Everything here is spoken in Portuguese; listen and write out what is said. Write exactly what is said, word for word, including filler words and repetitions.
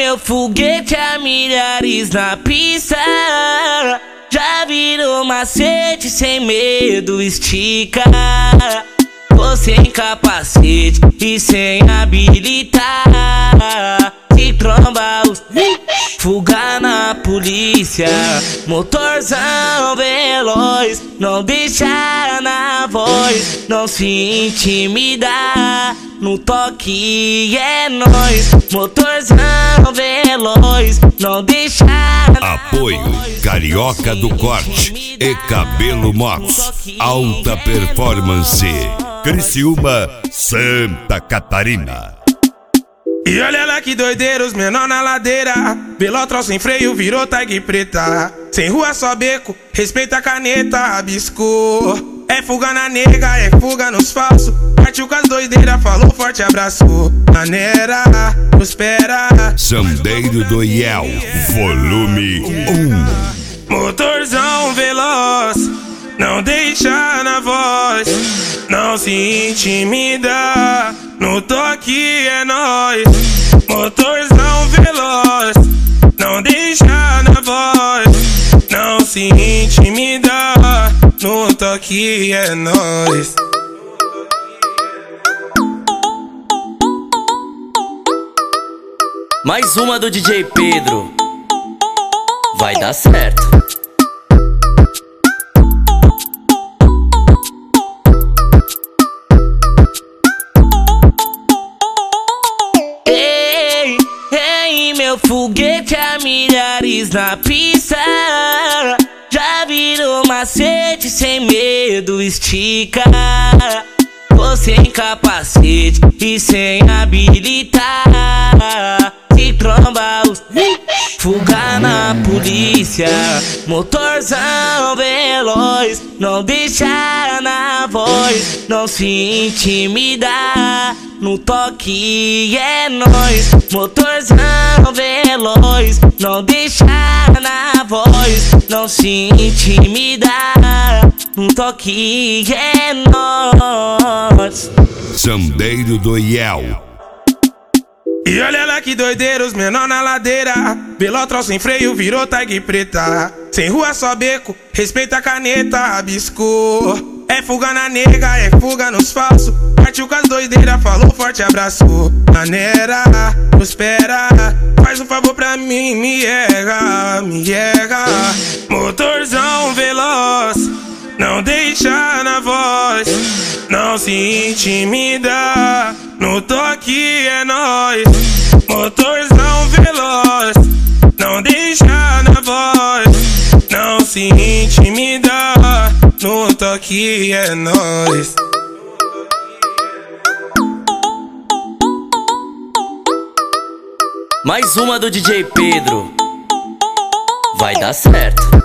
meu foguete a milhares na pista. Já virou macete, sem medo estica. Tô sem capacete e sem habilitar. Se tromba os fuga na polícia. Motorzão veloz, não deixa na voz, não se intimidar. No toque é nóis. Motorzão veloz, não deixa na Apoio voz, Carioca do Corte e Cabelo Motos. Alta performance. Criciúma, Santa Catarina. E olha lá que doideira, os menor na ladeira. Velotrol sem freio virou tag preta. Sem rua só beco, respeita a caneta, rabiscou. É fuga na nega, é fuga nos falsos. Partiu com as doideiras, falou forte abraço. Maneira, prospera. Sandeiro do Iel, volume um. Motorzão veloz, não deixa na voz, não se intimida. No toque é nóis. Motorzão veloz, não deixa na voz, não se intimida. No toque é nóis. Mais uma do D J Pedro. Vai dar certo. Ei, ei, meu foguete a milhares na pista. Já virou macete, sem medo estica. Tô sem capacete e sem habilitar. Se tromba os fuga na polícia. Motorzão veloz, não deixa na voz, não se intimidar. No toque é nóis. Motorzão veloz, não deixa na voz, não se intimidar. No toque é nóis. Sandeiro do Iel. E olha lá que doideira, os menor na ladeira. Velotrol sem freio virou tag preta. Sem rua só beco, respeita a caneta, rabiscou. É fuga na nega, é fuga nos falsos. Partiu com as doideiras, falou forte abraço. Maneira, prospera. Faz um favor pra mim, me erra, me erra. Motorzão veloz, não deixa na voz, não se intimida. No toque é nóis. Motorzão veloz, não deixa na voz, não se intimida. No toque é nóis. Mais uma do D J Pedro. Vai dar certo.